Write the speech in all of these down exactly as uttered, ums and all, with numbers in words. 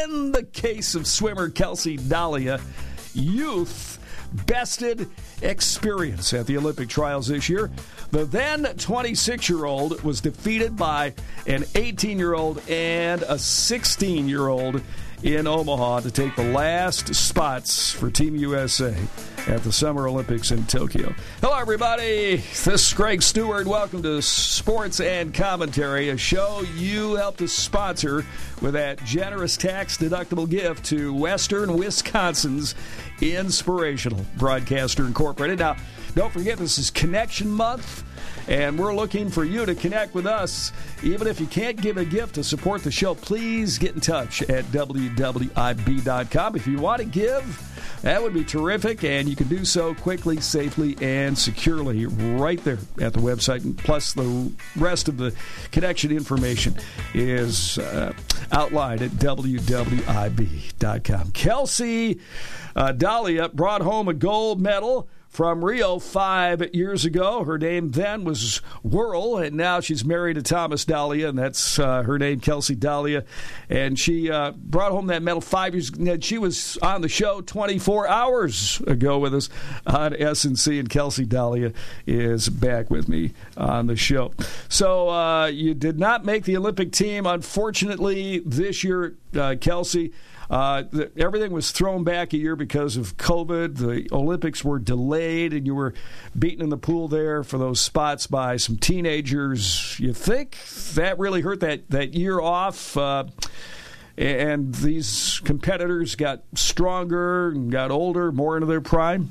in the case of swimmer Kelsey Dalia, youth bested experience at the Olympic trials this year. The then twenty-six-year-old was defeated by an eighteen-year-old and a sixteen-year-old in Omaha to take the last spots for Team U S A at the Summer Olympics in Tokyo. Hello, everybody. This is Greg Stewart. Welcome to Sports and Commentary, a show you helped us sponsor with that generous tax-deductible gift to Western Wisconsin's Inspirational Broadcaster Incorporated. Now, don't forget, this is Connection Month, and we're looking for you to connect with us. Even if you can't give a gift to support the show, please get in touch at W W I B dot com. If you want to give, that would be terrific, and you can do so quickly, safely, and securely right there at the website. And plus, the rest of the connection information is uh, outlined at W W I B dot com. Kelsey uh, Dalia brought home a gold medal from Rio five years ago. Her name then was Whirl, and now she's married to Thomas Dalia, and that's uh, her name, Kelsey Dalia. And she uh, brought home that medal five years ago. She was on the show twenty-four hours ago with us on S and C, and Kelsey Dalia is back with me on the show. So uh, you did not make the Olympic team, unfortunately, this year, uh, Kelsey. Uh, the, everything was thrown back a year because of COVID. The Olympics were delayed, and you were beaten in the pool there for those spots by some teenagers. You think that really hurt that, that year off? Uh, and these competitors got stronger and got older, more into their prime?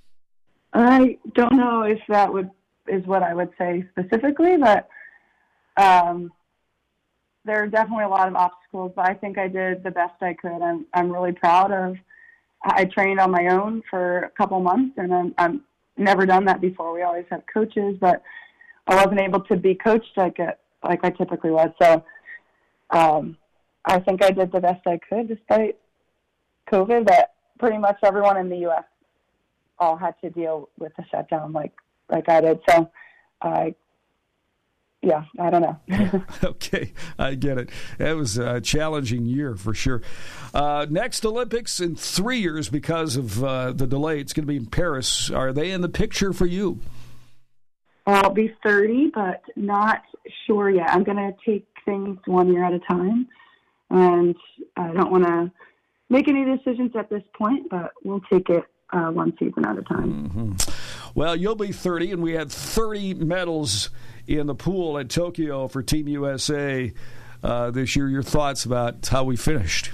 I don't know if that would is what I would say specifically, but um, there are definitely a lot of obstacles, but I think I did the best I could. I'm I'm really proud of. I trained on my own for a couple months, and I'm I'm never done that before. We always have coaches, but I wasn't able to be coached like a, like I typically was. So um, I think I did the best I could despite COVID. But pretty much everyone in the U S all had to deal with the shutdown, like like I did. So I. Yeah, I don't know. Okay, I get it. That was a challenging year for sure. Uh, next Olympics in three years because of uh, the delay. It's going to be in Paris. Are they in the picture for you? I'll be thirty, but not sure yet. I'm going to take things one year at a time, and I don't want to make any decisions at this point, but we'll take it uh, one season at a time. Mm-hmm. Well, you'll be thirty, and we had thirty medals in the pool at Tokyo for Team U S A uh, this year. Your thoughts about how we finished?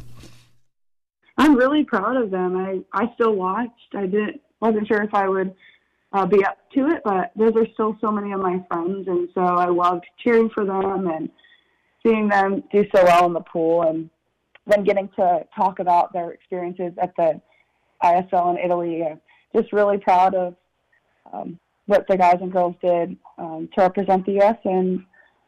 I'm really proud of them. I, I still watched. I didn't wasn't sure if I would uh, be up to it, but those are still so many of my friends, and so I loved cheering for them and seeing them do so well in the pool, and then getting to talk about their experiences at the I S L in Italy. I'm just really proud of um, what the guys and girls did um, to represent the U S in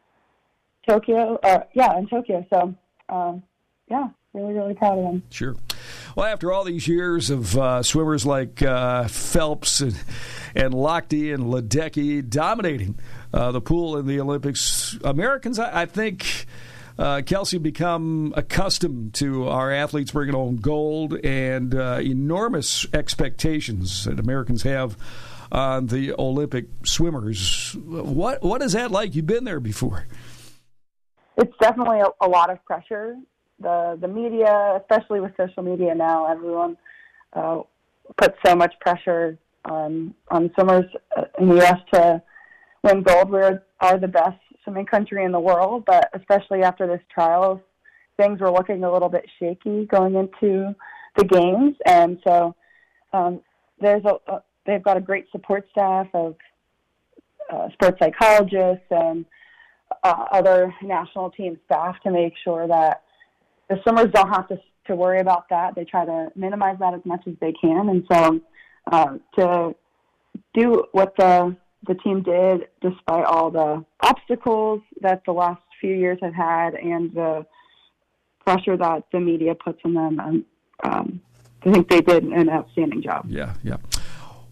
Tokyo. Uh, yeah, in Tokyo. So, um, yeah, really, really proud of them. Sure. Well, after all these years of uh, swimmers like uh, Phelps and, and Lochte and Ledecky dominating uh, the pool in the Olympics, Americans, I, I think, uh, Kelsey, become accustomed to our athletes bringing home gold and uh, enormous expectations that Americans have on the Olympic swimmers. What what is that like? You've been there before. It's definitely a, a lot of pressure. The the media, especially with social media now, everyone uh, puts so much pressure on on swimmers in the U S to win gold. We are the best swimming country in the world, but especially after this trials, things were looking a little bit shaky going into the games, and so um, there's a, a they've got a great support staff of uh, sports psychologists and uh, other national team staff to make sure that the swimmers don't have to to worry about that. They try to minimize that as much as they can. And so uh, to do what the the team did, despite all the obstacles that the last few years have had and the pressure that the media puts on them, um, I think they did an outstanding job. Yeah, yeah.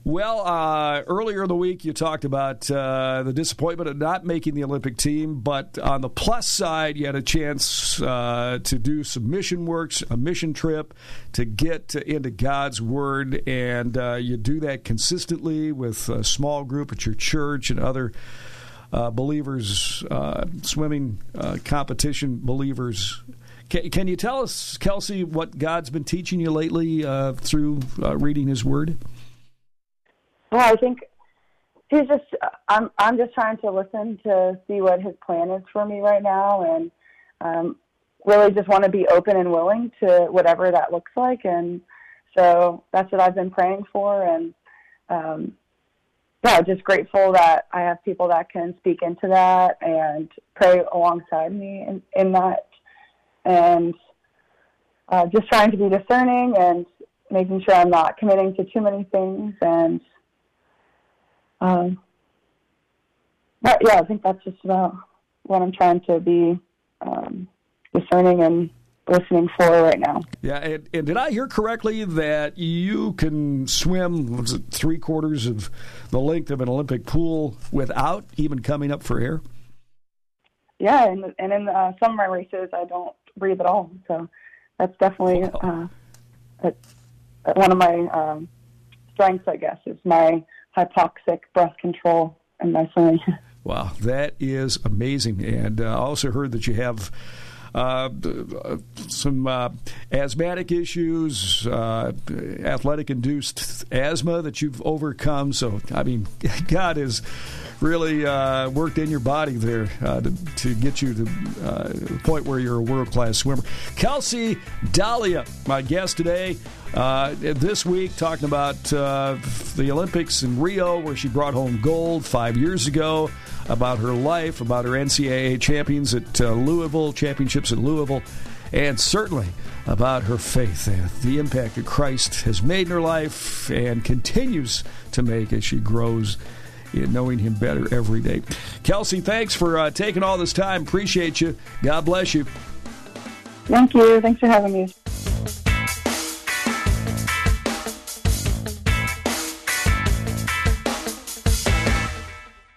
Well, uh, earlier in the week you talked about uh, the disappointment of not making the Olympic team, but on the plus side, you had a chance uh, to do some mission works, a mission trip, to get into God's Word, and uh, you do that consistently with a small group at your church and other uh, believers, uh, swimming uh, competition believers. Can, can you tell us, Kelsey, what God's been teaching you lately uh, through uh, reading His Word? Well, I think he's just, I'm I'm just trying to listen to see what his plan is for me right now, and um, really just want to be open and willing to whatever that looks like. And so that's what I've been praying for. And um, yeah, just grateful that I have people that can speak into that and pray alongside me in, in that. And uh, just trying to be discerning and making sure I'm not committing to too many things. And Um, but yeah, I think that's just about what I'm trying to be um, discerning and listening for right now. Yeah, and, and did I hear correctly that you can swim, was it three quarters of the length of an Olympic pool without even coming up for air? Yeah, and, and in uh, some of my races, I don't breathe at all. So that's definitely uh, a, a, one of my um, strengths, I guess, is my hypoxic breath control in my swimming. Wow, that is amazing. And uh, I also heard that you have uh, some uh, asthmatic issues, uh, athletic-induced asthma that you've overcome. So, I mean, God has really uh, worked in your body there uh, to, to get you to uh, the point where you're a world-class swimmer. Kelsey Dahlia, my guest today. Uh, this week, talking about uh, the Olympics in Rio, where she brought home gold five years ago, about her life, about her N C double A champions at uh, Louisville, championships at Louisville, and certainly about her faith and the impact that Christ has made in her life and continues to make as she grows in knowing Him better every day. Kelsey, thanks for uh, taking all this time. Appreciate you. God bless you. Thank you. Thanks for having me.